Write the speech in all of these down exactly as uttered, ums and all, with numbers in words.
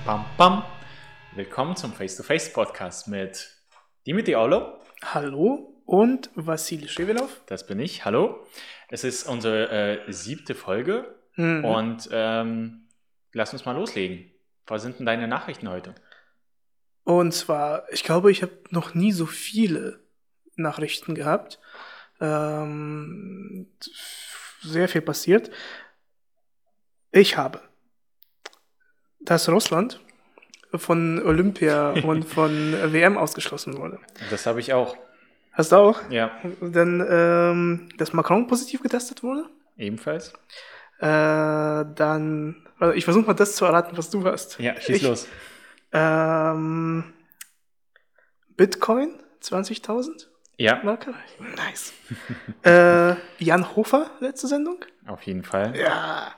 pam, pam. Willkommen zum Face-to-Face-Podcast mit Dimitri Aulo. Hallo und Vassili Schewelov. Das bin ich, hallo. Es ist unsere äh, siebte Folge mhm. und ähm, lass uns mal loslegen. Was sind denn deine Nachrichten heute? Und zwar, ich glaube, ich habe noch nie so viele Nachrichten gehabt. Ähm, sehr viel passiert. Ich habe, dass Russland von Olympia und von W M ausgeschlossen wurde. Das habe ich auch. Hast du auch? Ja. Dann, ähm, dass Macron positiv getestet wurde. Ebenfalls. Äh, dann, also ich versuche mal das zu erraten, was du hast. Ja, schieß ich, los. Ähm, Bitcoin, zwanzigtausend? Ja. Marke? Nice. äh, Jan Hofer, letzte Sendung? Auf jeden Fall. Ja.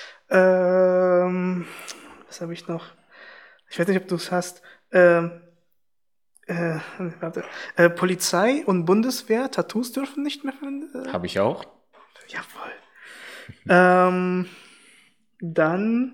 Ähm, was habe ich noch? Ich weiß nicht, ob du es hast. Ähm, äh, warte. Äh, Polizei und Bundeswehr, Tattoos dürfen nicht mehr verwendet. Äh, habe ich auch. Jawohl. ähm, dann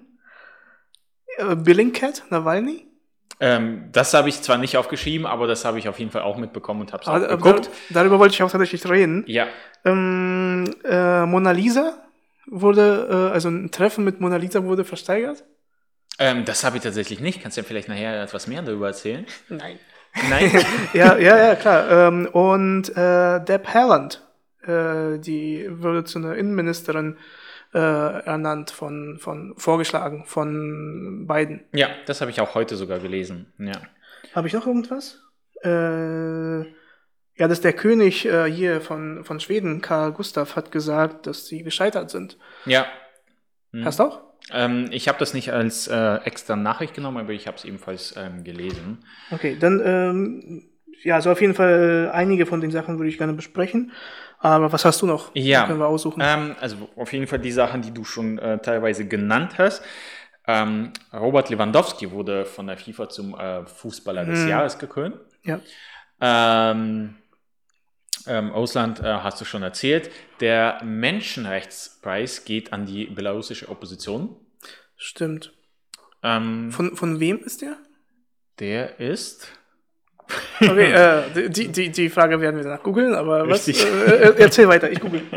äh, Bellingcat, Nawalny. Ähm, das habe ich zwar nicht aufgeschrieben, aber das habe ich auf jeden Fall auch mitbekommen und habe es auch aber, geguckt. Dar- darüber wollte ich auch tatsächlich reden. Ja. Ähm, äh, Mona Lisa wurde, äh, also ein Treffen mit Mona Lisa wurde versteigert. Ähm, das habe ich tatsächlich nicht. Kannst du ja vielleicht nachher etwas mehr darüber erzählen? Nein. Nein? ja, ja, ja, klar. Ähm, und äh, Deb Haaland, äh, die wurde zu einer Innenministerin äh, ernannt, von, von vorgeschlagen von Biden. Ja, das habe ich auch heute sogar gelesen. Ja. Habe ich noch irgendwas? Äh, ja, dass der König äh, hier von, von Schweden, Karl Gustav, hat gesagt, dass sie gescheitert sind. Ja. Hm. Hast du auch? Ähm, ich habe das nicht als äh, extra Nachricht genommen, aber ich habe es ebenfalls ähm, gelesen. Okay, dann, ähm, ja, so auf jeden Fall einige von den Sachen würde ich gerne besprechen. Aber was hast du noch? Ja, das können wir aussuchen. Ähm, also auf jeden Fall die Sachen, die du schon äh, teilweise genannt hast. Ähm, Robert Lewandowski wurde von der FIFA zum äh, Fußballer des hm. Jahres gekrönt. Ja. Ähm, ähm, Ausland äh, hast du schon erzählt. Der Menschenrechtspreis geht an die belarussische Opposition. Stimmt. Ähm, von, von wem ist der? Der ist... Okay, äh, die, die, die Frage werden wir danach googeln, aber was? Äh, erzähl weiter, ich google.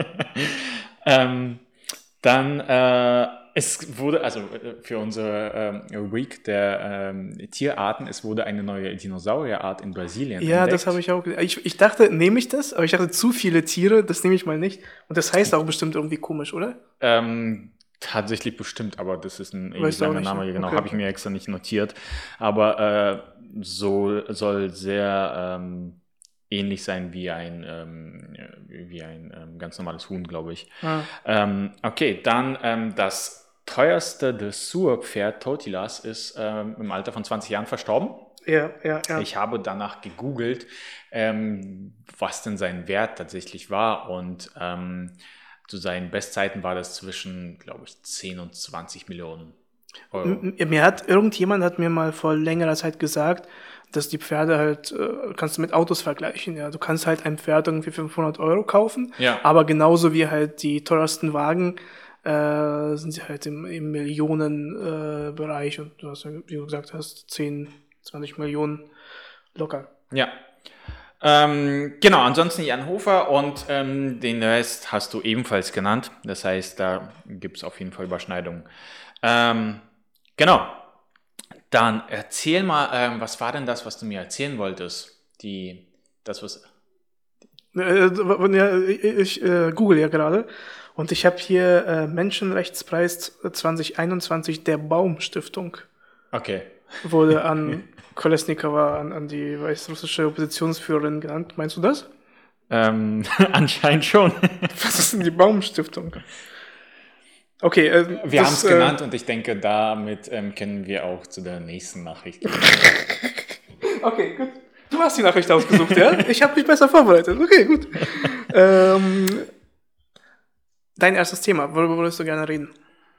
ähm, dann, äh, es wurde, also für unsere ähm, Week der ähm, Tierarten, es wurde eine neue Dinosaurierart in Brasilien Ja, entdeckt. Das habe ich auch gesehen. Ich, ich dachte, nehme ich das? Aber ich dachte, zu viele Tiere, das nehme ich mal nicht. Und das heißt auch bestimmt irgendwie komisch, oder? Ähm, tatsächlich bestimmt, aber das ist ein ewig langer Name, ne? genau, Okay. habe ich mir extra nicht notiert. Aber äh, so soll sehr ähm, ähnlich sein wie ein, ähm, wie ein ähm, ganz normales Huhn, glaube ich. Ah. Ähm, okay, dann ähm, das teuerste Dressurpferd Totilas ist ähm, im Alter von zwanzig Jahren verstorben. Ja, ja, ja. Ich habe danach gegoogelt, ähm, was denn sein Wert tatsächlich war, und ähm, zu seinen Bestzeiten war das zwischen, glaube ich, zehn und zwanzig Millionen Euro. M- Mir hat, irgendjemand hat mir mal vor längerer Zeit gesagt, dass die Pferde halt, äh, kannst du mit Autos vergleichen, ja. Du kannst halt ein Pferd irgendwie fünfhundert Euro kaufen, Ja. aber genauso wie halt die teuersten Wagen, äh, sind sie halt im, im Millionenbereich äh, Bereich, und du hast ja, wie du gesagt hast, zehn, zwanzig Millionen locker. Ja. Ähm, genau, ansonsten Jan Hofer, und ähm, den Rest hast du ebenfalls genannt. Das heißt, da gibt es auf jeden Fall Überschneidungen. Ähm, genau. Dann erzähl mal, ähm, was war denn das, was du mir erzählen wolltest? Die, das, was... Äh, ja, ich ich äh, google ja gerade, und ich habe hier äh, Menschenrechtspreis zwanzig einundzwanzig der Baum-Stiftung. Okay. Wurde an Kolesnikova, an, an die weißrussische Oppositionsführerin genannt. Meinst du das? Ähm, anscheinend schon. Was ist denn die Baum-Stiftung? Okay, äh, wir haben es äh, genannt, und ich denke, damit ähm, können wir auch zu der nächsten Nachricht gehen. Okay, gut. Du hast die Nachricht ausgesucht, ja? Ich habe mich besser vorbereitet. Okay, gut. ähm, dein erstes Thema, worüber würdest du gerne reden?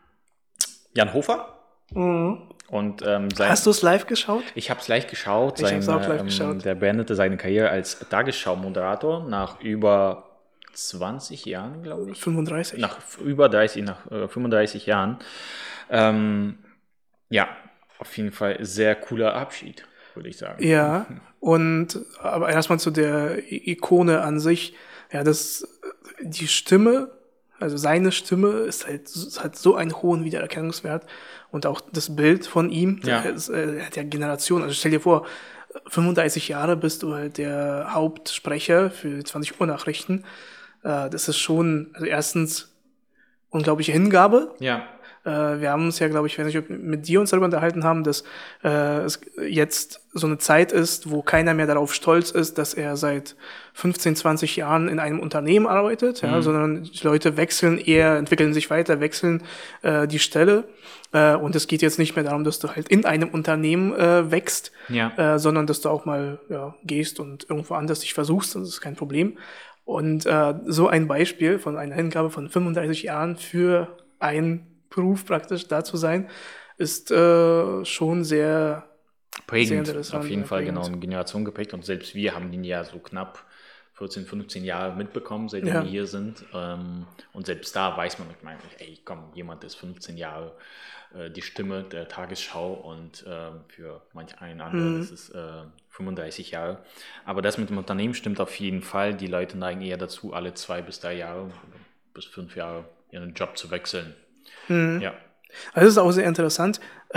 Jan Hofer? Mhm. Und, ähm, sein, hast du es live geschaut? Ich habe es live geschaut. Ich habe es auch live ähm, geschaut. Der beendete seine Karriere als Tagesschau-Moderator nach über zwanzig Jahren, glaube ich. fünfunddreißig. Nach über dreißig, nach äh, fünfunddreißig Jahren. Ähm, ja, auf jeden Fall sehr cooler Abschied, würde ich sagen. Ja, und aber erstmal zu der I- Ikone an sich. Ja, das, die Stimme, also seine Stimme ist halt, hat so einen hohen Wiedererkennungswert und auch das Bild von ihm, Ja. das, äh, er hat ja Generationen. Also stell dir vor, fünfunddreißig Jahre bist du halt der Hauptsprecher für zwanzig Uhr Nachrichten. Äh, das ist schon, also erstens unglaubliche Hingabe. Ja, Äh, wir haben uns ja, glaube ich, ich weiß nicht, ob wir mit dir uns darüber unterhalten haben, dass äh, es jetzt so eine Zeit ist, wo keiner mehr darauf stolz ist, dass er seit fünfzehn, zwanzig Jahren in einem Unternehmen arbeitet, ja, sondern die Leute wechseln eher, entwickeln sich weiter, wechseln äh, die Stelle. Äh, und es geht jetzt nicht mehr darum, dass du halt in einem Unternehmen äh, wächst, Ja. äh, sondern dass du auch mal ja, gehst und irgendwo anders dich versuchst, das ist kein Problem. Und äh, so ein Beispiel von einer Hingabe von fünfunddreißig Jahren für ein Beruf praktisch da zu sein, ist äh, schon sehr, sehr prägend, interessant. auf jeden ja, Fall, prägend. genau, eine Generation geprägt. Und selbst wir haben den ja so knapp vierzehn, fünfzehn Jahre mitbekommen, seitdem Ja. wir hier sind. Ähm, und selbst da weiß man, ich meine, ey, komm, jemand ist fünfzehn Jahre äh, die Stimme der Tagesschau und äh, für manch einen anderen ist es äh, fünfunddreißig Jahre. Aber das mit dem Unternehmen stimmt auf jeden Fall. Die Leute neigen eher dazu, alle zwei bis drei Jahre, bis fünf Jahre ihren Job zu wechseln. Ja. Also das ist auch sehr interessant. Äh,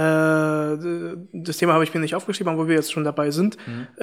das Thema habe ich mir nicht aufgeschrieben, aber wo wir jetzt schon dabei sind.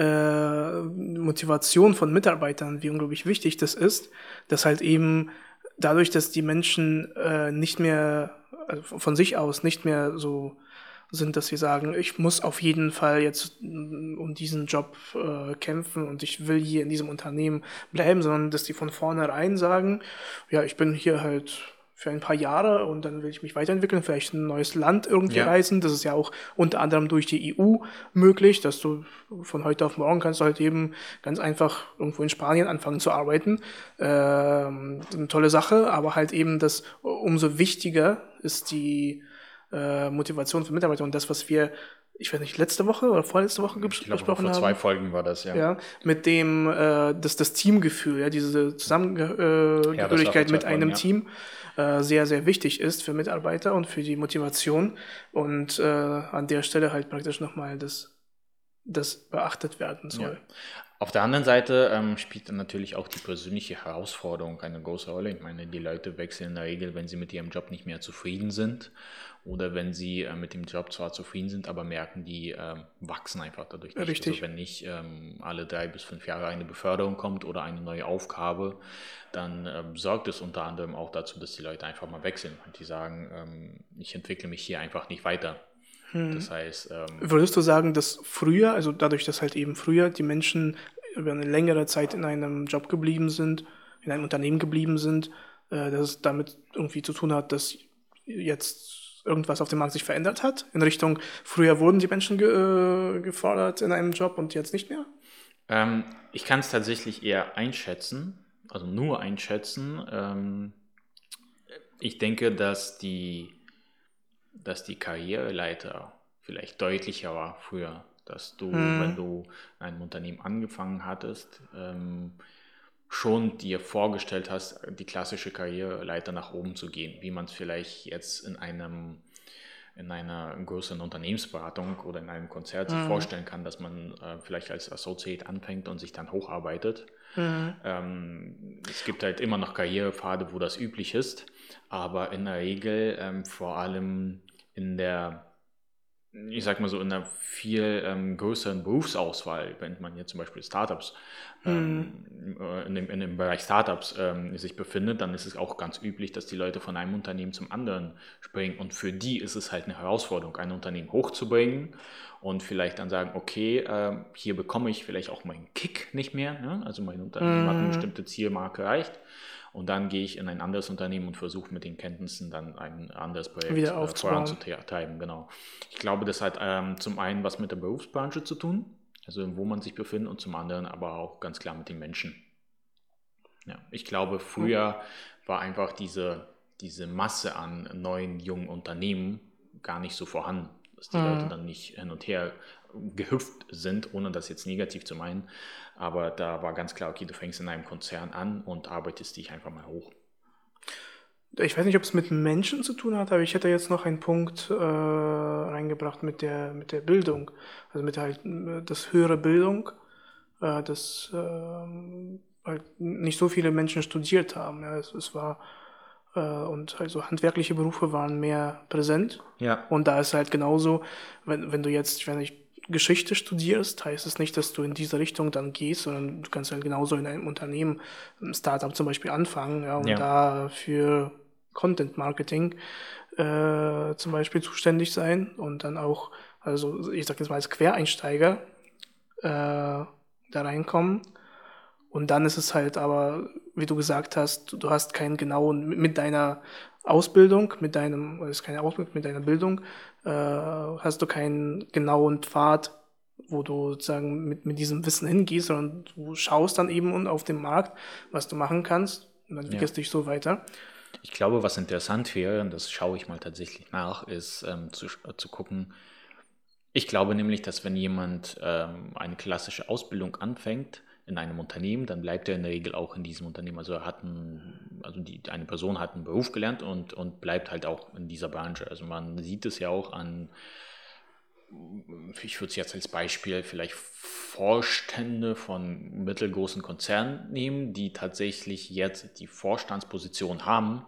Äh, Motivation von Mitarbeitern, wie unglaublich wichtig das ist, dass halt eben dadurch, dass die Menschen äh, nicht mehr, also von sich aus nicht mehr so sind, dass sie sagen, ich muss auf jeden Fall jetzt mm, um diesen Job äh, kämpfen und ich will hier in diesem Unternehmen bleiben, sondern dass die von vornherein sagen, ja, ich bin hier halt für ein paar Jahre und dann will ich mich weiterentwickeln, vielleicht ein neues Land irgendwie Ja. reisen. Das ist ja auch unter anderem durch die E U möglich, dass du von heute auf morgen kannst du halt eben ganz einfach irgendwo in Spanien anfangen zu arbeiten. Ähm, eine tolle Sache, aber halt eben das umso wichtiger ist die äh, Motivation für Mitarbeiter und das, was wir, ich weiß nicht, letzte Woche oder vorletzte Woche Ich glaube, besprochen vor haben. zwei Folgen war das, ja. Ja, mit dem, äh, das, das Teamgefühl, ja, diese Zusammengehörigkeit vor mit zwei einem Folgen, ja. Team äh, sehr, sehr wichtig ist für Mitarbeiter und für die Motivation. Und äh, an der Stelle halt praktisch nochmal das, das beachtet werden soll. Ja. Auf der anderen Seite ähm, spielt dann natürlich auch die persönliche Herausforderung eine große Rolle. Ich meine, die Leute wechseln in der Regel, wenn sie mit ihrem Job nicht mehr zufrieden sind oder wenn sie äh, mit dem Job zwar zufrieden sind, aber merken, die ähm, wachsen einfach dadurch nicht. Richtig. Also wenn nicht ähm, alle drei bis fünf Jahre eine Beförderung kommt oder eine neue Aufgabe, dann ähm, sorgt es unter anderem auch dazu, dass die Leute einfach mal wechseln und die sagen, ähm, ich entwickle mich hier einfach nicht weiter. Das heißt, ähm, Würdest du sagen, dass früher, also dadurch, dass halt eben früher die Menschen über eine längere Zeit in einem Job geblieben sind, in einem Unternehmen geblieben sind, äh, dass es damit irgendwie zu tun hat, dass jetzt irgendwas auf dem Markt sich verändert hat? In Richtung, früher wurden die Menschen ge äh, gefordert in einem Job und jetzt nicht mehr? Ähm, ich kann es tatsächlich eher einschätzen, also nur einschätzen. Ähm, ich denke, dass die, dass die Karriereleiter vielleicht deutlicher war früher, dass du, wenn du in einem Unternehmen angefangen hattest, ähm, schon dir vorgestellt hast, die klassische Karriereleiter nach oben zu gehen, wie man es vielleicht jetzt in einem in einer größeren Unternehmensberatung oder in einem Konzert sich vorstellen kann, dass man äh, vielleicht als Associate anfängt und sich dann hocharbeitet. Ähm, es gibt halt immer noch Karrierepfade, wo das üblich ist, aber in der Regel ähm, vor allem in der, ich sag mal so, in einer viel ähm, größeren Berufsauswahl, wenn man jetzt zum Beispiel Startups ähm, äh, in, dem, in dem Bereich Startups ähm, sich befindet, dann ist es auch ganz üblich, dass die Leute von einem Unternehmen zum anderen springen und für die ist es halt eine Herausforderung, ein Unternehmen hochzubringen und vielleicht dann sagen, okay, äh, hier bekomme ich vielleicht auch meinen Kick nicht mehr, ne? Also mein Unternehmen hat eine bestimmte Zielmarke erreicht. Und dann gehe ich in ein anderes Unternehmen und versuche mit den Kenntnissen dann ein anderes Projekt Wieder äh, aufzubauen. voranzutreiben. Genau. Ich glaube, das hat ähm, zum einen was mit der Berufsbranche zu tun, also wo man sich befindet, und zum anderen aber auch ganz klar mit den Menschen. Ja, ich glaube, früher war einfach diese, diese Masse an neuen, jungen Unternehmen gar nicht so vorhanden, dass die Leute dann nicht hin und her gehüpft sind, ohne das jetzt negativ zu meinen. Aber da war ganz klar, okay, du fängst in einem Konzern an und arbeitest dich einfach mal hoch. Ich weiß nicht, ob es mit Menschen zu tun hat, aber ich hätte jetzt noch einen Punkt äh, reingebracht mit der, mit der Bildung. Also mit halt äh, das höhere Bildung, äh, dass ähm, halt nicht so viele Menschen studiert haben. Ja. Es, es war äh, und also handwerkliche Berufe waren mehr präsent. Ja. Und da ist halt genauso, wenn, wenn du jetzt, wenn ich Geschichte studierst, heißt es nicht, dass du in diese Richtung dann gehst, sondern du kannst halt genauso in einem Unternehmen, ein Startup zum Beispiel anfangen, ja, und Ja. da für Content Marketing äh, zum Beispiel zuständig sein und dann auch, also ich sag jetzt mal als Quereinsteiger äh, da reinkommen. Und dann ist es halt aber, wie du gesagt hast, du, du hast keinen genauen, mit deiner Ausbildung, mit deinem, das ist keine Ausbildung, mit deiner Bildung, äh, hast du keinen genauen Pfad, wo du sozusagen mit, mit diesem Wissen hingehst, sondern du schaust dann eben auf dem Markt, was du machen kannst und dann entwickelst Ja. dich so weiter. Ich glaube, was interessant wäre, und das schaue ich mal tatsächlich nach, ist ähm, zu, äh, zu gucken. Ich glaube nämlich, dass wenn jemand ähm, eine klassische Ausbildung anfängt in einem Unternehmen, dann bleibt er in der Regel auch in diesem Unternehmen. Also er hat ein, also die, eine Person hat einen Beruf gelernt und, und bleibt halt auch in dieser Branche. Also man sieht es ja auch an, ich würde es jetzt als Beispiel vielleicht Vorstände von mittelgroßen Konzernen nehmen, die tatsächlich jetzt die Vorstandsposition haben,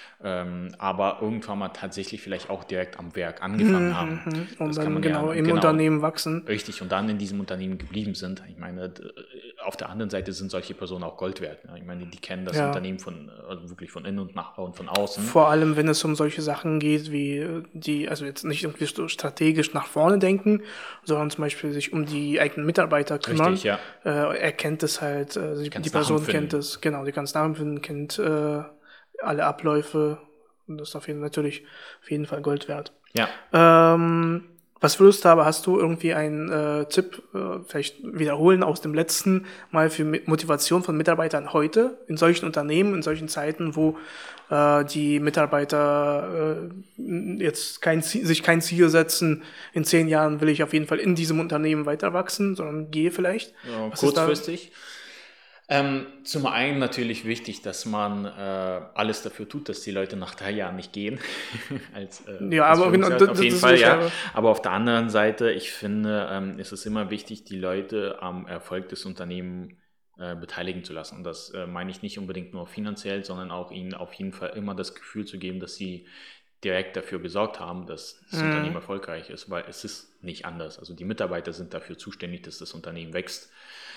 ähm, aber irgendwann mal tatsächlich vielleicht auch direkt am Werk angefangen haben. Mhm, und Das dann kann man genau ja im genau, Unternehmen wachsen. richtig, und dann in diesem Unternehmen geblieben sind. Ich meine, d- auf der anderen Seite sind solche Personen auch Gold wert. Ne? Ich meine, die kennen das Ja. Unternehmen von, also wirklich von innen und, nach, und von außen. Vor allem, wenn es um solche Sachen geht, wie äh, die, also jetzt nicht irgendwie so strategisch nach vorne denken, sondern zum Beispiel sich um die eigenen Mitarbeiter kümmern. Richtig, ja. Äh, er kennt es halt, äh, die, Kann's die Person nachempfinden. kennt es, genau, die kann es nachempfinden, kennt äh, alle Abläufe und das ist auf jeden, natürlich auf jeden Fall Gold wert. Ja. Ähm, was würdest du aber, hast du irgendwie einen äh, Tipp, äh, vielleicht wiederholen aus dem letzten Mal für Mi- Motivation von Mitarbeitern heute, in solchen Unternehmen, in solchen Zeiten, wo äh, die Mitarbeiter äh, jetzt kein Ziel, sich kein Ziel setzen, in zehn Jahren will ich auf jeden Fall in diesem Unternehmen weiter wachsen, sondern gehe vielleicht. Ja, Was ist da? kurzfristig. Ähm, zum einen natürlich wichtig, dass man äh, alles dafür tut, dass die Leute nach drei Jahren nicht gehen. als, äh, Ja, als aber genau, Führungskraft das, auf das jeden ist Fall, sicher, ja. aber- Aber auf der anderen Seite, ich finde, ähm, ist es immer wichtig, die Leute am Erfolg des Unternehmens äh, beteiligen zu lassen. Und das äh, meine ich nicht unbedingt nur finanziell, sondern auch ihnen auf jeden Fall immer das Gefühl zu geben, dass sie direkt dafür gesorgt haben, dass das Unternehmen erfolgreich ist, weil es ist nicht anders. Also die Mitarbeiter sind dafür zuständig, dass das Unternehmen wächst.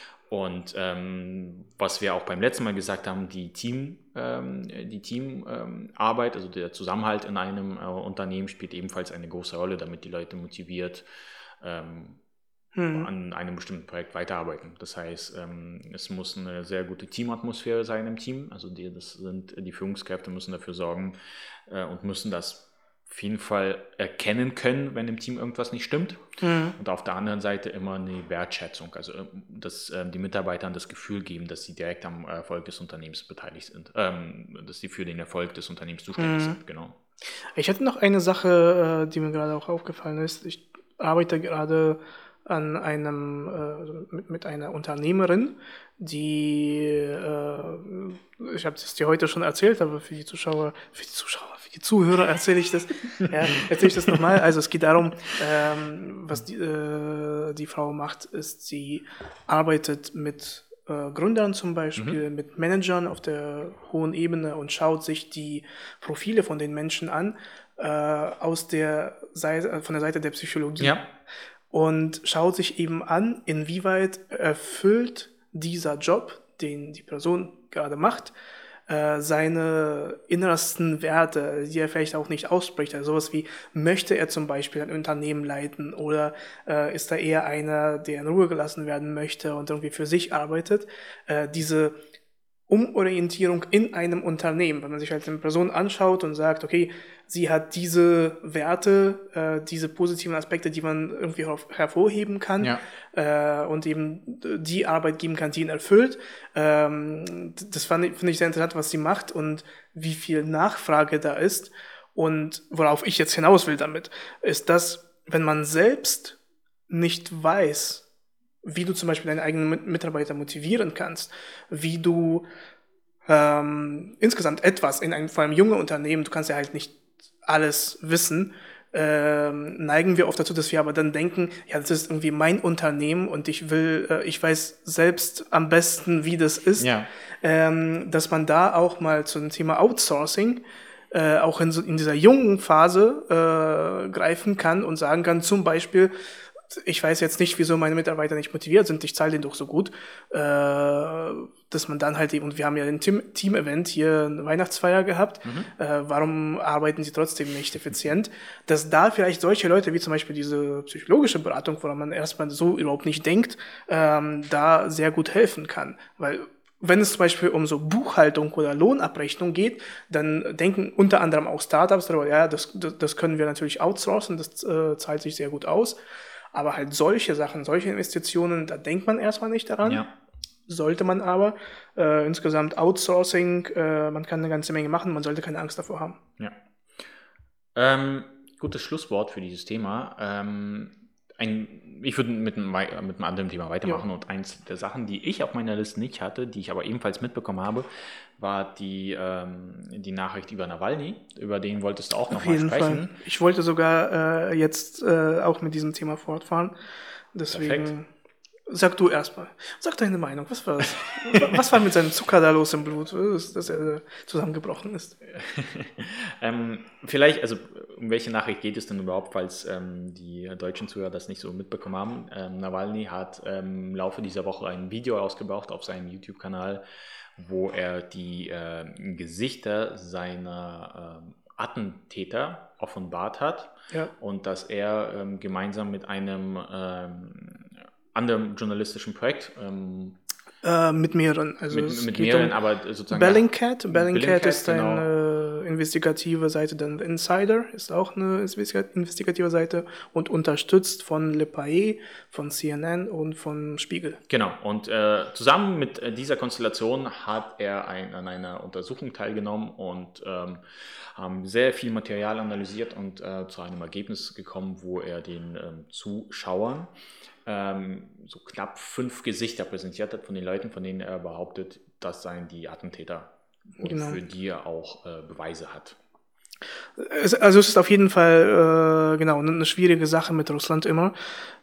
Und ähm, was wir auch beim letzten Mal gesagt haben, die Team, ähm, die Teamarbeit, also der Zusammenhalt in einem äh, Unternehmen spielt ebenfalls eine große Rolle, damit die Leute motiviert ähm, Hm. an einem bestimmten Projekt weiterarbeiten. Das heißt, ähm, es muss eine sehr gute Teamatmosphäre sein im Team. Also die, das sind, die Führungskräfte müssen dafür sorgen äh, und müssen das auf jeden Fall erkennen können, wenn im Team irgendwas nicht stimmt. Hm. Und auf der anderen Seite immer eine Wertschätzung, also dass äh, die Mitarbeitern das Gefühl geben, dass sie direkt am Erfolg des Unternehmens beteiligt sind, ähm, dass sie für den Erfolg des Unternehmens zuständig sind, genau. Ich hatte noch eine Sache, äh, die mir gerade auch aufgefallen ist. Ich arbeite gerade an einem, äh, also mit, mit einer Unternehmerin, die, äh, ich habe es dir heute schon erzählt, aber für die Zuschauer, für die Zuschauer, für die Zuhörer erzähle ich das, ja, erzähle ich das nochmal. Also es geht darum, ähm, was die, äh, die Frau macht, ist, sie arbeitet mit äh, Gründern zum Beispiel, mit Managern auf der hohen Ebene und schaut sich die Profile von den Menschen an, äh, aus der Seite, von der Seite der Psychologie. Ja. Und schaut sich eben an, inwieweit erfüllt dieser Job, den die Person gerade macht, äh, seine innersten Werte, die er vielleicht auch nicht ausspricht. Also sowas wie, möchte er zum Beispiel ein Unternehmen leiten oder äh, ist er eher einer, der in Ruhe gelassen werden möchte und irgendwie für sich arbeitet. Äh, diese Umorientierung in einem Unternehmen, wenn man sich halt eine Person anschaut und sagt, okay, sie hat diese Werte, äh, diese positiven Aspekte, die man irgendwie hervorheben kann, Ja. äh, und eben die Arbeit geben kann, die ihn erfüllt. Ähm, das fand ich, finde ich sehr interessant, was sie macht und wie viel Nachfrage da ist. Und worauf ich jetzt hinaus will damit, ist, dass wenn man selbst nicht weiß, wie du zum Beispiel deine eigenen Mitarbeiter motivieren kannst, wie du ähm, insgesamt etwas in einem, vor allem junge Unternehmen, du kannst ja halt nicht alles wissen, ähm, neigen wir oft dazu, dass wir aber dann denken, ja, das ist irgendwie mein Unternehmen und ich will, äh, ich weiß selbst am besten, wie das ist, Ja. ähm, dass man da auch mal zum Thema Outsourcing äh, auch in, so, in dieser jungen Phase äh, greifen kann und sagen kann, zum Beispiel, ich weiß jetzt nicht, wieso meine Mitarbeiter nicht motiviert sind, ich zahle denen doch so gut, äh, dass man dann halt eben, und wir haben ja ein Team- Team-Event hier, eine Weihnachtsfeier gehabt, mhm. äh, warum arbeiten sie trotzdem nicht effizient, dass da vielleicht solche Leute, wie zum Beispiel diese psychologische Beratung, woran man erstmal so überhaupt nicht denkt, ähm, da sehr gut helfen kann, weil wenn es zum Beispiel um so Buchhaltung oder Lohnabrechnung geht, dann denken unter anderem auch Startups darüber, ja, das, das, das können wir natürlich outsourcen, das äh, zahlt sich sehr gut aus. Aber halt solche Sachen, solche Investitionen, da denkt man erstmal nicht daran. Ja. Sollte man aber. Äh, insgesamt Outsourcing, äh, man kann eine ganze Menge machen, man sollte keine Angst davor haben. Ja. Ähm, gutes Schlusswort für dieses Thema. Ähm, ein, ich würde mit, mit einem anderen Thema weitermachen. Ja. Und eins der Sachen, die ich auf meiner Liste nicht hatte, die ich aber ebenfalls mitbekommen habe, war die, ähm, die Nachricht über Nawalny. Über den wolltest du auch nochmal sprechen. Fall. Ich wollte sogar äh, jetzt äh, auch mit diesem Thema fortfahren. Deswegen Perfekt. Sag du erstmal. Sag deine Meinung. Was war das? Was war mit seinem Zucker da los im Blut, dass er zusammengebrochen ist? ähm, vielleicht, also um welche Nachricht geht es denn überhaupt, falls ähm, die deutschen Zuhörer das nicht so mitbekommen haben? Ähm, Nawalny hat ähm, im Laufe dieser Woche ein Video ausgebracht auf seinem YouTube-Kanal, wo er die äh, Gesichter seiner äh, Attentäter offenbart hat. Ja. Und dass er ähm, gemeinsam mit einem ähm, anderen journalistischen Projekt ähm, äh, mit mehreren, also mit, mit mehreren, um aber sozusagen Bellingcat. Bellingcat, Bellingcat ist genau. eine investigative Seite, dann Insider ist auch eine investigative Seite und unterstützt von Le Pais, von C N N und von Spiegel. Genau, und äh, zusammen mit äh, dieser Konstellation hat er ein, an einer Untersuchung teilgenommen und ähm, haben sehr viel Material analysiert und äh, zu einem Ergebnis gekommen, wo er den ähm, Zuschauern ähm, so knapp fünf Gesichter präsentiert hat von den Leuten, von denen er behauptet, das seien die Attentäter und genau. für die er auch äh, Beweise hat. Es, also es ist auf jeden Fall äh, genau eine schwierige Sache mit Russland immer.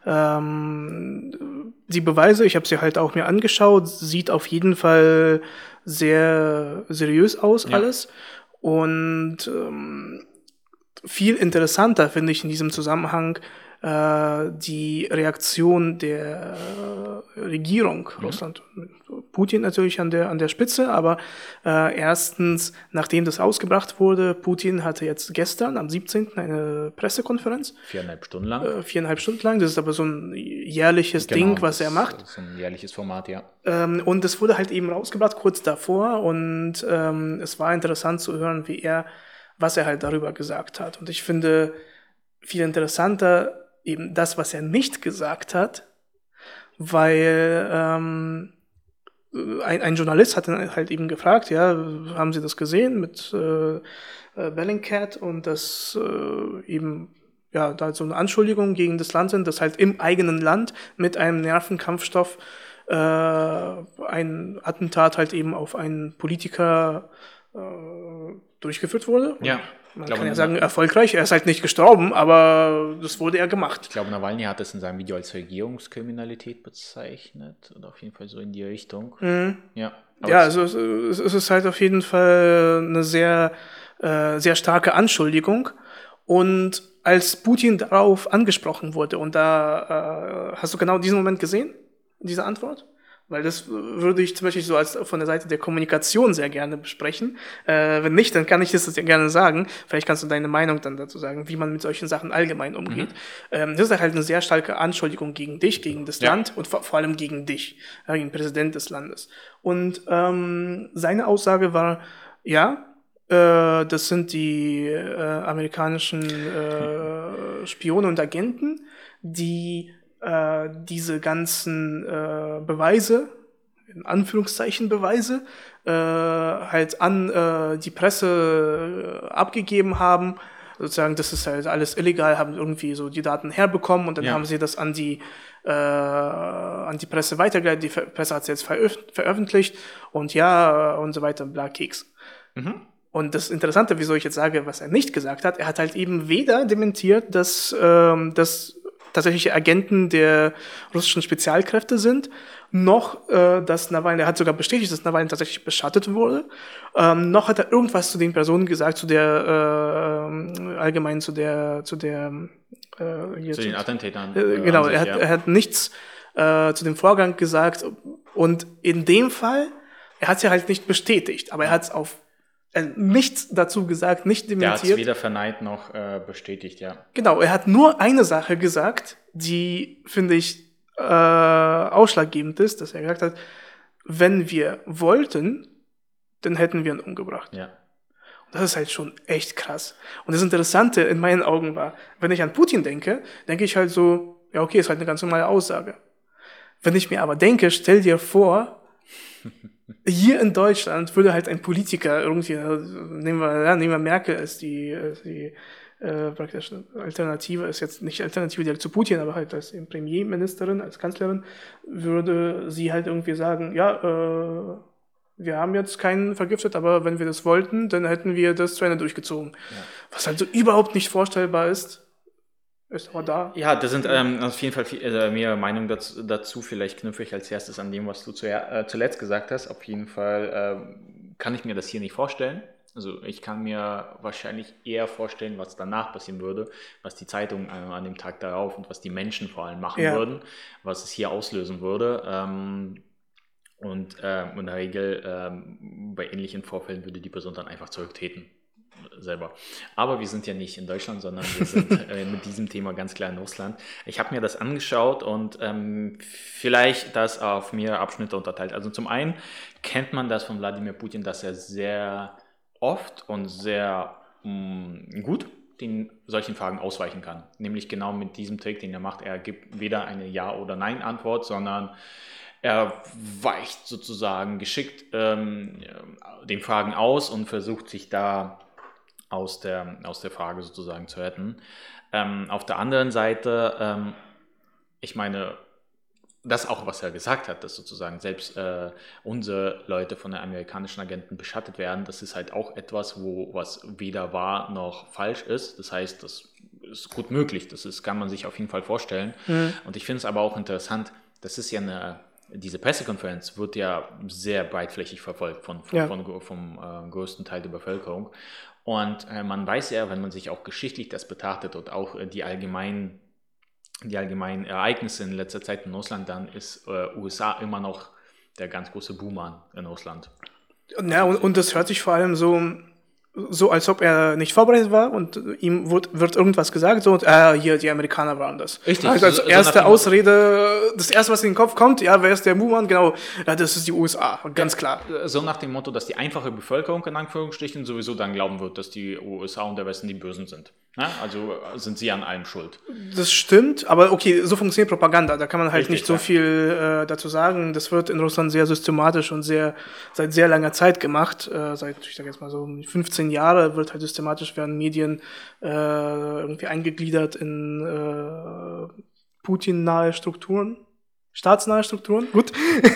Ähm, die Beweise, ich habe sie halt auch mir angeschaut, sieht auf jeden Fall sehr seriös aus ja. alles. Und ähm, viel interessanter finde ich in diesem Zusammenhang äh, die Reaktion der äh, Regierung mhm. Russland. Putin natürlich an der an der Spitze, aber äh, erstens, nachdem das ausgebracht wurde, Putin hatte jetzt gestern am siebzehnten eine Pressekonferenz. Viereinhalb Stunden lang. Äh, viereinhalb Stunden lang. Das ist aber so ein jährliches genau, Ding, was er macht. Das ist ein jährliches Format, ja. Ähm, und es wurde halt eben rausgebracht kurz davor und ähm, es war interessant zu hören, wie er, was er halt darüber gesagt hat. Und ich finde viel interessanter eben das, was er nicht gesagt hat, weil ähm, ein, ein Journalist hat dann halt eben gefragt, ja, haben Sie das gesehen mit äh, Bellingcat und das äh, eben, ja, da so eine Anschuldigung gegen das Land sind, dass halt im eigenen Land mit einem Nervenkampfstoff äh, ein Attentat halt eben auf einen Politiker äh, durchgeführt wurde. Und ja. Man glaube, kann ja sagen, erfolgreich. Er ist halt nicht gestorben, aber das wurde er gemacht. Ich glaube, Nawalny hat das in seinem Video als Regierungskriminalität bezeichnet. Oder auf jeden Fall so in die Richtung. Mhm. Ja, ja also es, es ist halt auf jeden Fall eine sehr, äh, sehr starke Anschuldigung. Und als Putin darauf angesprochen wurde, und da äh, hast du genau diesen Moment gesehen, diese Antwort? Weil das würde ich zum Beispiel so als von der Seite der Kommunikation sehr gerne besprechen. Äh, wenn nicht, dann kann ich das ja gerne sagen. Vielleicht kannst du deine Meinung dann dazu sagen, wie man mit solchen Sachen allgemein umgeht. Mhm. Ähm, das ist halt eine sehr starke Anschuldigung gegen dich, gegen das ja. Land und vor, vor allem gegen dich, ja, gegen den Präsident des Landes. Und ähm, seine Aussage war, ja, äh, das sind die äh, amerikanischen äh, Spione und Agenten, die äh, diese ganzen äh, Beweise, in Anführungszeichen Beweise, äh, halt an äh, die Presse äh, abgegeben haben sozusagen, das ist halt alles illegal, haben irgendwie so die Daten herbekommen und dann Ja. haben sie das an die äh, an die Presse weitergeleitet, die Ver- Presse hat es jetzt veröf- veröffentlicht und ja, und so weiter, bla, Keks. Mhm. Und das Interessante, wieso ich jetzt sage, was er nicht gesagt hat, er hat halt eben weder dementiert, dass, ähm, dass tatsächliche Agenten der russischen Spezialkräfte sind, noch, äh, dass Nawalny, er hat sogar bestätigt, dass Nawalny tatsächlich beschattet wurde, ähm, noch hat er irgendwas zu den Personen gesagt, zu der, äh, allgemein zu der, zu der, äh, hier Zu den Attentätern. äh, äh, genau, an sich, er hat, ja. er hat nichts äh, zu dem Vorgang gesagt und in dem Fall, er hat es ja halt nicht bestätigt, aber er hat es auf äh, nichts dazu gesagt, nicht Der hat es dementiert. weder verneint noch äh, bestätigt, ja. Genau, er hat nur eine Sache gesagt, die, finde ich, äh, ausschlaggebend ist, dass er gesagt hat, wenn wir wollten, dann hätten wir ihn umgebracht. Ja. Und das ist halt schon echt krass. Und das Interessante in meinen Augen war, wenn ich an Putin denke, denke ich halt so, ja okay, ist halt eine ganz normale Aussage. Wenn ich mir aber denke, stell dir vor, hier in Deutschland würde halt ein Politiker irgendwie, nehmen wir, ja, nehmen wir Merkel als die, als die äh, praktisch Alternative, ist jetzt nicht Alternative direkt zu Putin, aber halt als Premierministerin, als Kanzlerin, würde sie halt irgendwie sagen, ja, äh, wir haben jetzt keinen vergiftet, aber wenn wir das wollten, dann hätten wir das zu Ende durchgezogen. Ja. Was halt so überhaupt nicht vorstellbar ist, ist aber da. Ja, das sind ähm, auf jeden Fall viel, äh, mehr Meinungen dazu, dazu. Vielleicht knüpfe ich als erstes an dem, was du zu, äh, zuletzt gesagt hast. Auf jeden Fall ähm, kann ich mir das hier nicht vorstellen. Also ich kann mir wahrscheinlich eher vorstellen, was danach passieren würde, was die Zeitung äh, an dem Tag darauf und was die Menschen vor allem machen Ja. würden, was es hier auslösen würde. Ähm, und ähm, in der Regel ähm, bei ähnlichen Vorfällen würde die Person dann einfach zurücktreten. Selber. Aber wir sind ja nicht in Deutschland, sondern wir sind äh, mit diesem Thema ganz klar in Russland. Ich habe mir das angeschaut und ähm, vielleicht das auf mehrere Abschnitte unterteilt. Also zum einen kennt man das von Wladimir Putin, dass er sehr oft und sehr mh, gut den solchen Fragen ausweichen kann. Nämlich genau mit diesem Trick, den er macht. Er gibt weder eine Ja- oder Nein-Antwort, sondern er weicht sozusagen geschickt ähm, den Fragen aus und versucht sich da aus der, aus der Frage sozusagen zu retten. Ähm, auf der anderen Seite, ähm, ich meine, das auch, was er gesagt hat, dass sozusagen selbst äh, unsere Leute von den amerikanischen Agenten beschattet werden, das ist halt auch etwas, wo was weder wahr noch falsch ist. Das heißt, das ist gut möglich, das ist, kann man sich auf jeden Fall vorstellen. Mhm. Und ich finde es aber auch interessant, das ist ja eine, diese Pressekonferenz wird ja sehr breitflächig verfolgt von, von, ja. von, von vom äh, größten Teil der Bevölkerung. Und äh, man weiß ja, wenn man sich auch geschichtlich das betrachtet und auch äh, die allgemeinen die allgemeinen Ereignisse in letzter Zeit in Russland, dann ist äh, U S A immer noch der ganz große Boomer in Russland. Ja, und, und das hört sich vor allem so, so als ob er nicht vorbereitet war und ihm wird, wird irgendwas gesagt, so, und äh, hier, die Amerikaner waren das. Richtig. Also als so, erste so Ausrede, das erste, was in den Kopf kommt, ja, wer ist der Boomer? Genau, ja, das ist die U S A, ganz ja, klar. So nach dem Motto, dass die einfache Bevölkerung in Anführungsstrichen sowieso dann glauben wird, dass die U S A und der Westen die Bösen sind. Ja, also sind sie an allem schuld. Das stimmt, aber okay, so funktioniert Propaganda. Da kann man halt Richtig, nicht so ja. viel äh, dazu sagen. Das wird in Russland sehr systematisch und sehr seit sehr langer Zeit gemacht. Äh, seit, ich sag jetzt mal so, fünfzehn Jahre wird halt systematisch werden Medien äh, irgendwie eingegliedert in äh, Putin-nahe Strukturen. Staatsnahe Strukturen, gut.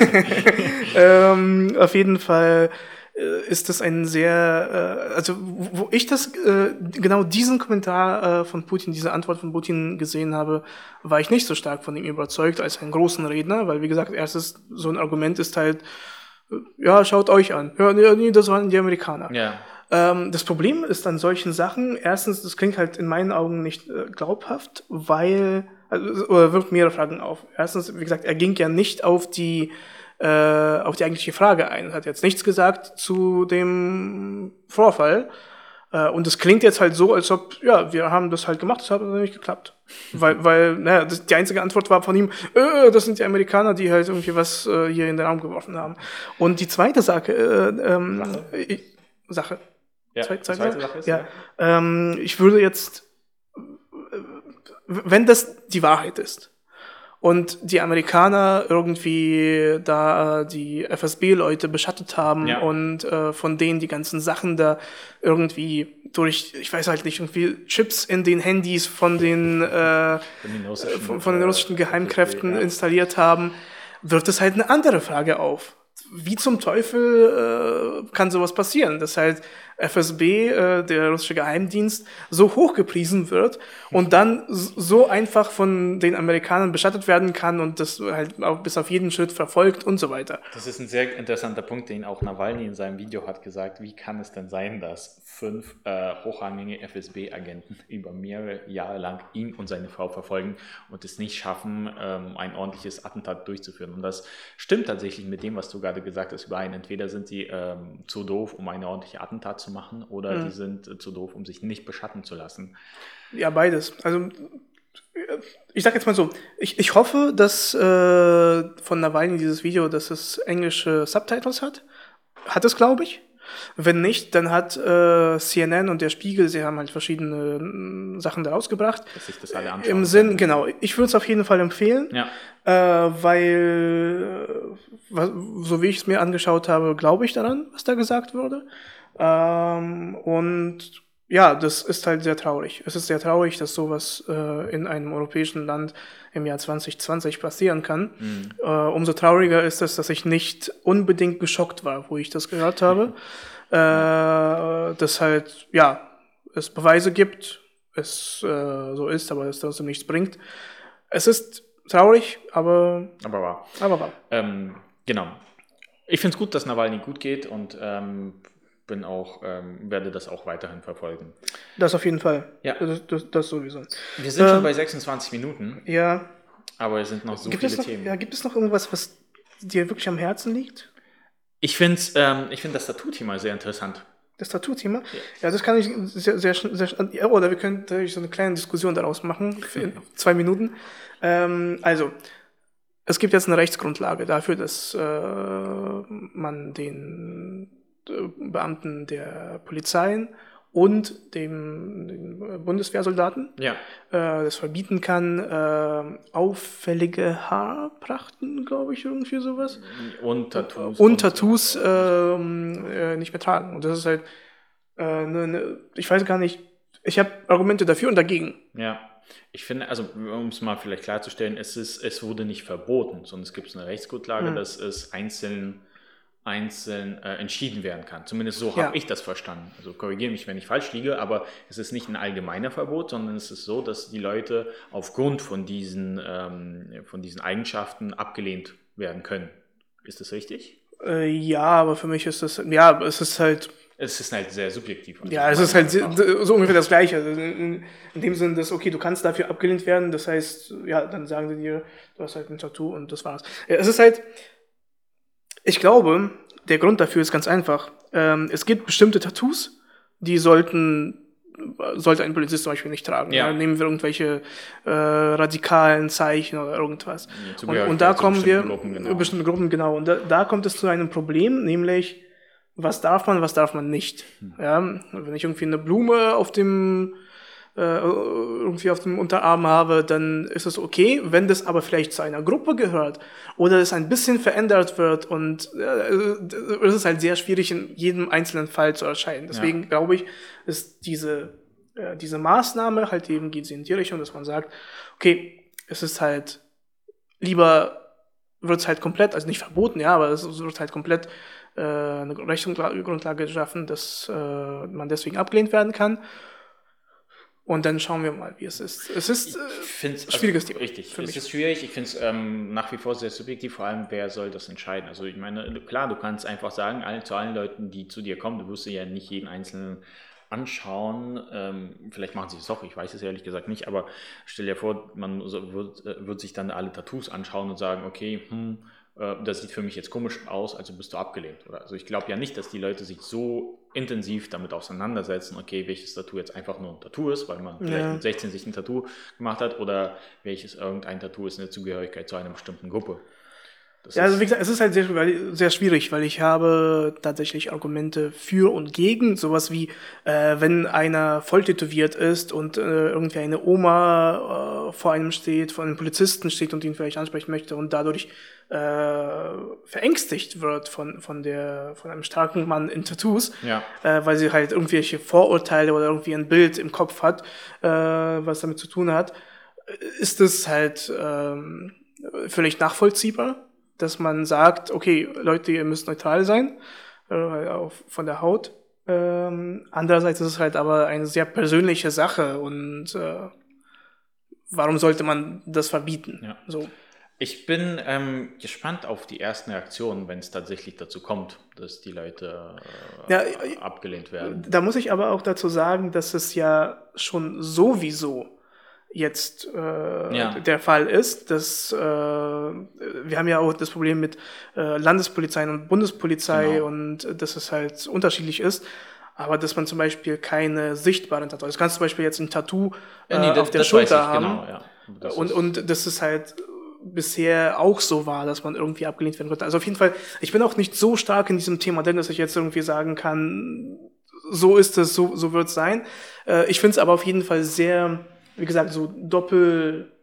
ähm, auf jeden Fall ist das ein sehr, äh, also wo ich das, äh, genau diesen Kommentar äh, von Putin, diese Antwort von Putin gesehen habe, war ich nicht so stark von ihm überzeugt als einen großen Redner, weil wie gesagt, erstes so ein Argument ist halt, äh, ja, schaut euch an, ja, nee, das waren die Amerikaner. Ja. Ähm, das Problem ist an solchen Sachen, erstens, das klingt halt in meinen Augen nicht äh, glaubhaft, weil, also, oder wirft mehrere Fragen auf. Erstens, wie gesagt, er ging ja nicht auf die auf die eigentliche Frage ein. Hat jetzt nichts gesagt zu dem Vorfall. Und es klingt jetzt halt so, als ob, ja, wir haben das halt gemacht, das hat aber nicht geklappt. weil, weil, naja, das, die einzige Antwort war von ihm, äh, das sind die Amerikaner, die halt irgendwie was äh, hier in den Raum geworfen haben. Und die zweite Sache, äh, ähm, Sache. Ich, Sache. Ja, Zweite, zweite, zweite Sache ist, ja. ja. Ähm, ich würde jetzt, wenn das die Wahrheit ist, und die Amerikaner irgendwie da die F S B-Leute beschattet haben Ja. und äh, von denen die ganzen Sachen da irgendwie durch, ich weiß halt nicht, irgendwie Chips in den Handys von den, äh, Von den russischen, von, von den russischen äh, Geheimkräften F S B, ja. installiert haben, wirft es halt eine andere Frage auf. Wie zum Teufel äh, kann sowas passieren, dass halt F S B, äh, der russische Geheimdienst, so hochgepriesen wird und dann s- so einfach von den Amerikanern beschattet werden kann und das halt auch bis auf jeden Schritt verfolgt und so weiter. Das ist ein sehr interessanter Punkt, den auch Nawalny in seinem Video hat gesagt. Wie kann es denn sein, dass fünf äh, hochrangige F S B-Agenten über mehrere Jahre lang ihn und seine Frau verfolgen und es nicht schaffen, ähm, ein ordentliches Attentat durchzuführen? Und das stimmt tatsächlich mit dem, was du gerade gesagt hast, überein. Entweder sind sie ähm, zu doof, um eine ordentliche Attentat zu machen, oder Mhm. die sind äh, zu doof, um sich nicht beschatten zu lassen. Ja, beides. Also ich sag jetzt mal so, ich, ich hoffe, dass äh, von Nawalny dieses Video, dass es englische Subtitles hat. Hat es, glaube ich. Wenn nicht, dann hat äh, C N N und der Spiegel, sie haben halt verschiedene mm, Sachen daraus gebracht. Dass sich das alle anschauen Im Sinn, können. genau. Ich würde es auf jeden Fall empfehlen, Ja. äh, weil, äh, was, so wie ich es mir angeschaut habe, glaube ich daran, was da gesagt wurde. Ähm, und ja, das ist halt sehr traurig. Es ist sehr traurig, dass sowas äh, in einem europäischen Land im Jahr zwanzig zwanzig passieren kann. Mhm. Äh, umso trauriger ist es, dass ich nicht unbedingt geschockt war, wo ich das gehört habe. äh, dass halt, ja, es Beweise gibt, es äh, so ist, aber es trotzdem nichts bringt. Es ist traurig, aber, Aber wahr. aber wahr. Ähm, genau. Ich finde es gut, dass Nawalny gut geht und ähm, bin auch, ähm, werde das auch weiterhin verfolgen. Das auf jeden Fall. Ja. Das, das, das sowieso. Wir sind Ähm, schon bei sechsundzwanzig Minuten, Ja. aber es sind noch so Gibt viele es noch, Themen. ja, gibt es noch irgendwas, was dir wirklich am Herzen liegt? Ich finde ähm, ich find das Tattoo-Thema sehr interessant. Das Tattoo-Thema? Ja, das kann ich sehr, sehr, schn- sehr, schn- ja, oder wir können natürlich so eine kleine Diskussion daraus machen, für in zwei Minuten. Ähm, also, es gibt jetzt eine Rechtsgrundlage dafür, dass äh, man den äh, Beamten der Polizei und dem, dem Bundeswehrsoldaten Ja. äh, das verbieten kann, äh, auffällige Haarprachten, glaube ich, irgendwie sowas. Und Tattoos. Und Tattoos ähm, äh, nicht mehr tragen. Und das ist halt, äh, ne, ne, ich weiß gar nicht, ich habe Argumente dafür und dagegen. Ja. Ich finde, also um es mal vielleicht klarzustellen, es, ist, es wurde nicht verboten, sondern es gibt eine Rechtsgrundlage, Mhm. dass es einzeln, einzeln äh, entschieden werden kann. Zumindest so Ja. habe ich das verstanden. Also korrigiere mich, wenn ich falsch liege, aber es ist nicht ein allgemeiner Verbot, sondern es ist so, dass die Leute aufgrund von diesen, ähm, von diesen Eigenschaften abgelehnt werden können. Ist das richtig? Äh, ja, aber für mich ist das, ja, es ist halt, Es ist halt sehr subjektiv. Also ja, es ist meiner halt Meinung so, nach. so ungefähr das Gleiche. Also in, in dem Sinne, dass, okay, du kannst dafür abgelehnt werden, das heißt, ja, dann sagen sie dir, du hast halt ein Tattoo und das war's. Ja, es ist halt, ich glaube, der Grund dafür ist ganz einfach. Ähm, es gibt bestimmte Tattoos, die sollten, sollte ein Polizist zum Beispiel nicht tragen. Ja. Ja, nehmen wir irgendwelche äh, radikalen Zeichen oder irgendwas. Die Und, Zugehörigkeit und da zu kommen wir, bestimmten Gruppen, genau. bestimmte Gruppen, genau. Und da, da kommt es zu einem Problem, nämlich, was darf man, was darf man nicht. Hm. Ja, wenn ich irgendwie eine Blume auf dem äh, irgendwie auf dem Unterarm habe, dann ist es okay. Wenn das aber vielleicht zu einer Gruppe gehört oder es ein bisschen verändert wird und äh, es ist halt sehr schwierig in jedem einzelnen Fall zu erscheinen. Deswegen Ja. glaube ich, ist diese äh, diese Maßnahme halt eben geht sie in die Richtung, dass man sagt, okay, es ist halt lieber wird es halt komplett, also nicht verboten, ja, aber es wird halt komplett äh, eine Rechtsgrundlage geschaffen, dass äh, man deswegen abgelehnt werden kann. Und dann schauen wir mal, wie es ist. Es ist äh, ein schwieriges Thema. Richtig, für es mich. ist schwierig. Ich finde es ähm, nach wie vor sehr subjektiv, vor allem, wer soll das entscheiden? Also ich meine, klar, du kannst einfach sagen, all, zu allen Leuten, die zu dir kommen, du wirst dir ja nicht jeden Einzelnen anschauen. Ähm, vielleicht machen sie es doch, ich weiß es ehrlich gesagt nicht, aber stell dir vor, man so wird, äh, wird sich dann alle Tattoos anschauen und sagen, okay, hm, äh, das sieht für mich jetzt komisch aus, also bist du abgelehnt. Oder? Also ich glaube ja nicht, dass die Leute sich so intensiv damit auseinandersetzen, okay, welches Tattoo jetzt einfach nur ein Tattoo ist, weil man vielleicht Ja. mit sechzehn sich ein Tattoo gemacht hat, oder welches irgendein Tattoo ist eine Zugehörigkeit zu einer bestimmten Gruppe. Das Ja, also ist- wie gesagt, es ist halt sehr, weil- sehr schwierig, weil ich habe tatsächlich Argumente für und gegen. Sowas wie, äh, wenn einer voll tätowiert ist und äh, irgendwie eine Oma vor einem steht, vor einem Polizisten steht und ihn vielleicht ansprechen möchte und dadurch äh, verängstigt wird von von der von einem starken Mann in Tattoos, Ja. äh, weil sie halt irgendwelche Vorurteile oder irgendwie ein Bild im Kopf hat, äh, was damit zu tun hat, ist es halt ähm, völlig nachvollziehbar, dass man sagt, okay, Leute, ihr müsst neutral sein, äh, auch von der Haut. Ähm, andererseits ist es halt aber eine sehr persönliche Sache und äh, warum sollte man das verbieten? Ja. So. Ich bin ähm, gespannt auf die ersten Reaktionen, wenn es tatsächlich dazu kommt, dass die Leute äh, Ja, abgelehnt werden. Da muss ich aber auch dazu sagen, dass es ja schon sowieso jetzt äh, Ja. der Fall ist, dass äh, wir haben ja auch das Problem mit äh, Landespolizeien und Bundespolizei Genau. und äh, dass es halt unterschiedlich ist, aber dass man zum Beispiel keine sichtbaren Tattoos, das kannst du zum Beispiel jetzt ein Tattoo äh, Ja, nee, das- auf der das Schulter weiß ich haben genau, ja. Das und, ist- und das ist halt bisher auch so war, dass man irgendwie abgelehnt werden konnte. Also auf jeden Fall, ich bin auch nicht so stark in diesem Thema drin, dass ich jetzt irgendwie sagen kann, so ist es, so, so wird es sein. Äh, ich finde es aber auf jeden Fall sehr, wie gesagt, so doppel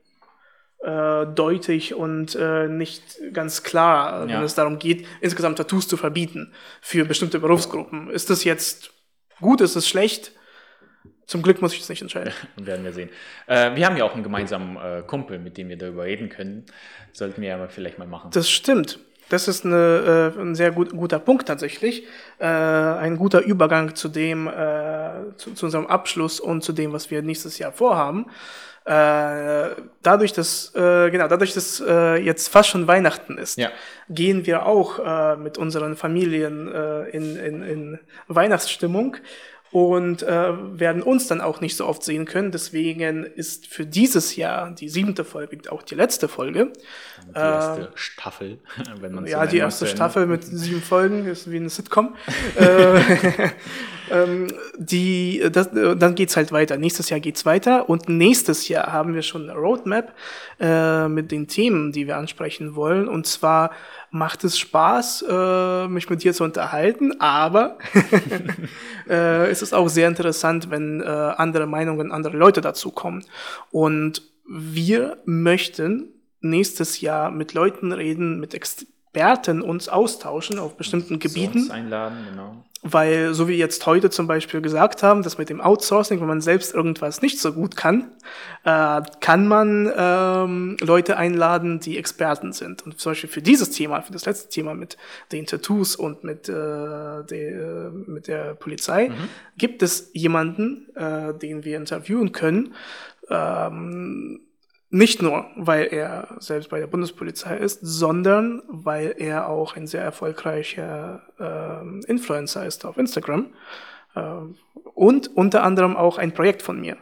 äh, deutlich und äh, nicht ganz klar, wenn Ja. es darum geht, insgesamt Tattoos zu verbieten für bestimmte Berufsgruppen. Ist das jetzt gut, ist es schlecht? Zum Glück muss ich es nicht entscheiden. Werden wir sehen. Äh, wir haben ja auch einen gemeinsamen äh, Kumpel, mit dem wir darüber reden können. Sollten wir ja mal vielleicht mal machen. Das stimmt. Das ist eine, äh, ein sehr gut, guter Punkt tatsächlich. Äh, ein guter Übergang zu dem, äh, zu, zu unserem Abschluss und zu dem, was wir nächstes Jahr vorhaben. Äh, dadurch, dass äh, genau, dadurch, dass äh, jetzt fast schon Weihnachten ist, Ja. gehen wir auch äh, mit unseren Familien äh, in, in, in Weihnachtsstimmung und äh, werden uns dann auch nicht so oft sehen können. Deswegen ist für dieses Jahr die siebte Folge auch die letzte Folge. Die erste Staffel, wenn man so Ja, die nennen erste möchte. Staffel mit sieben Folgen ist wie eine Sitcom. äh, ähm, die, das, dann geht's halt weiter. Nächstes Jahr geht's weiter und nächstes Jahr haben wir schon eine Roadmap äh, mit den Themen, die wir ansprechen wollen. Und zwar macht es Spaß, äh, mich mit dir zu unterhalten, aber äh, es ist auch sehr interessant, wenn äh, andere Meinungen, andere Leute dazu kommen. Und wir möchten nächstes Jahr mit Leuten reden, mit Experten uns austauschen auf bestimmten Zu Gebieten. uns einladen, genau. Weil, so wie jetzt heute zum Beispiel gesagt haben, das mit dem Outsourcing, wenn man selbst irgendwas nicht so gut kann, äh, kann man ähm, Leute einladen, die Experten sind. Und zum Beispiel für dieses Thema, für das letzte Thema mit den Tattoos und mit, äh, de, mit der Polizei, Mhm. gibt es jemanden, äh, den wir interviewen können, ähm, nicht nur, weil er selbst bei der Bundespolizei ist, sondern weil er auch ein sehr erfolgreicher ähm, Influencer ist auf Instagram ähm, und unter anderem auch ein Projekt von mir.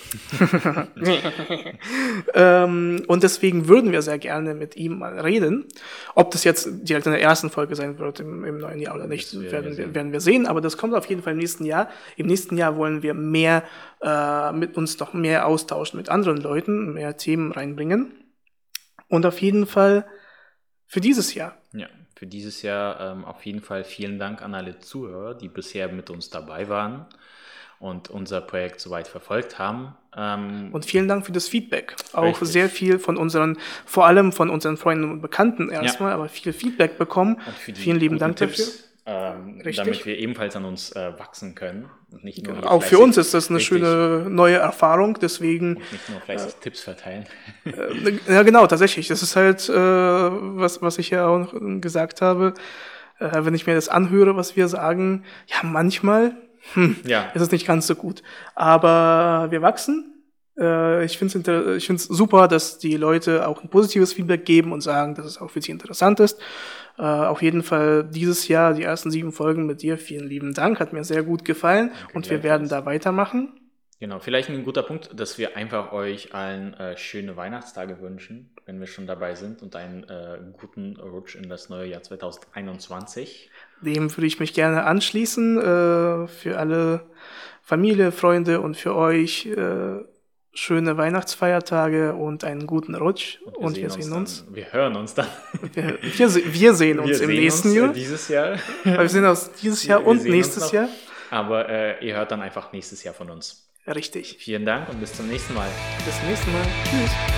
ähm, und deswegen würden wir sehr gerne mit ihm mal reden. Ob das jetzt direkt in der ersten Folge sein wird im, im neuen Jahr oder nicht, Das werden werden, wir wir, sehen. werden wir sehen. Aber das kommt auf jeden Fall im nächsten Jahr. Im nächsten Jahr wollen wir mehr äh, mit uns noch mehr austauschen mit anderen Leuten, mehr Themen reinbringen. Und auf jeden Fall für dieses Jahr. Ja, für dieses Jahr ähm, auf jeden Fall vielen Dank an alle Zuhörer, die bisher mit uns dabei waren und unser Projekt soweit verfolgt haben. Ähm, Und vielen Dank für das Feedback. Auch Richtig. sehr viel von unseren, vor allem von unseren Freunden und Bekannten erstmal, aber viel Feedback bekommen. und für die Vielen lieben guten Dank dafür. Tipps, ähm, Richtig. damit wir ebenfalls an uns äh, wachsen können. Und nicht nur hier Auch für fleißig- uns ist das eine Richtig. schöne neue Erfahrung, deswegen, Und nicht nur fleißig Tipps verteilen. äh, ja genau, tatsächlich, das ist halt, äh, was, was ich ja auch gesagt habe, äh, wenn ich mir das anhöre, was wir sagen, ja, manchmal hm, Ja. ist es nicht ganz so gut, aber wir wachsen. Äh, ich finde es inter- ich find's super, dass die Leute auch ein positives Feedback geben und sagen, dass es auch für sie interessant ist. Äh, auf jeden Fall dieses Jahr, die ersten sieben Folgen mit dir, vielen lieben Dank, hat mir sehr gut gefallen und wir werden da weitermachen. Genau, vielleicht ein guter Punkt, dass wir einfach euch allen äh, schöne Weihnachtstage wünschen, wenn wir schon dabei sind und einen äh, guten Rutsch in das neue Jahr zwanzig einundzwanzig. Dem würde ich mich gerne anschließen. Äh, für alle Familie, Freunde und für euch äh, schöne Weihnachtsfeiertage und einen guten Rutsch. Und wir sehen uns. Dann, wir hören uns dann. Wir, wir, se- wir sehen uns Wir im sehen nächsten uns, äh, Jahr. Dieses Jahr. Weil wir sehen uns dieses Jahr Wir und sehen uns nächstes noch. Jahr. Aber äh, ihr hört dann einfach nächstes Jahr von uns. Richtig. Vielen Dank und bis zum nächsten Mal. Bis zum nächsten Mal. Tschüss.